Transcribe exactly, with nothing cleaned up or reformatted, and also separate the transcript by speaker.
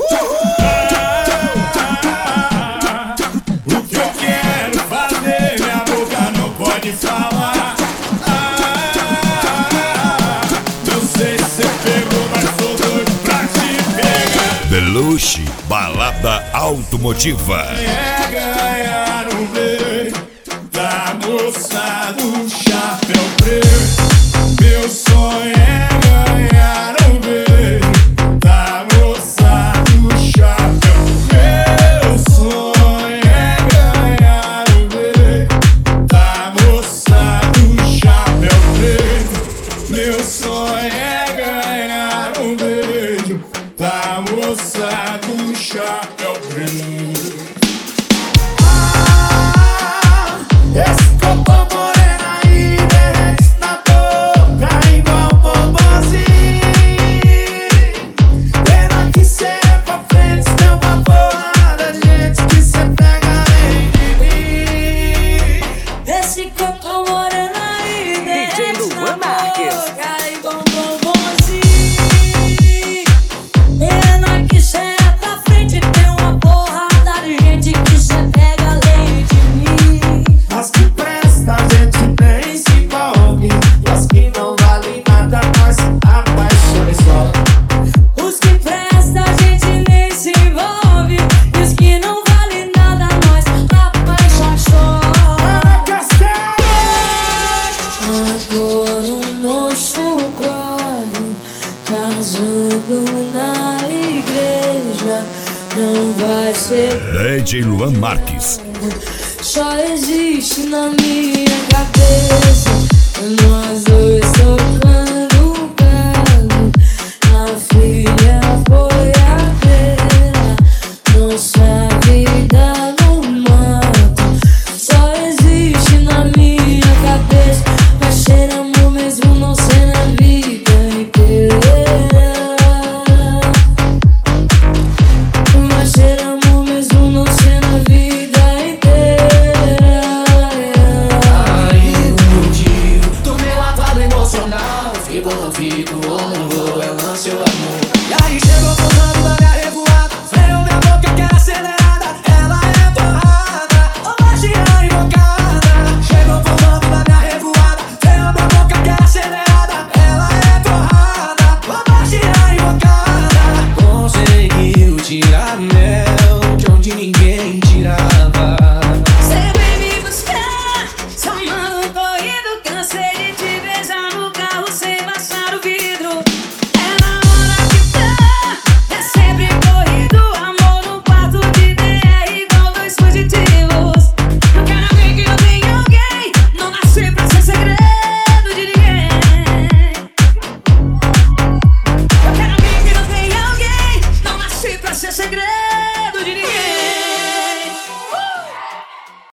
Speaker 1: O que eu quero fazer, minha boca não pode falar. Não sei se você pegou, mas sou doido pra te pegar.
Speaker 2: Belushi, balada automotiva.
Speaker 1: É ganhar um beijo da moça do chapéu preto. Meu sonho é ganhar um beijo da moça do chapéu. Meu sonho é ganhar um beijo da moça do chapéu preto. Meu sonho é ganhar um beijo da moça do chapéu preto.
Speaker 3: Esse copo moreno aí derrete na boca igual bombonzinho. Pena que cê é pra frente, tem uma porrada de gente que cê pega além de mim.
Speaker 4: Esse copo moreno aí derrete na boca igual bombonzinho. Pena que cê é pra frente, tem uma porrada de gente que cê pega além de mim.
Speaker 3: As que prestam a gente nem se envolve, e as que não valem nada nós apaixona só.
Speaker 4: Os que prestam a gente nem se envolve, e os que não valem nada nós apaixona só.
Speaker 3: Ana Castelo!
Speaker 4: Agora o nosso quadro, casando na igreja, não vai ser.
Speaker 2: D J Luan Marques.
Speaker 4: Só existe na minha cabeça nós dois tocando carro na fila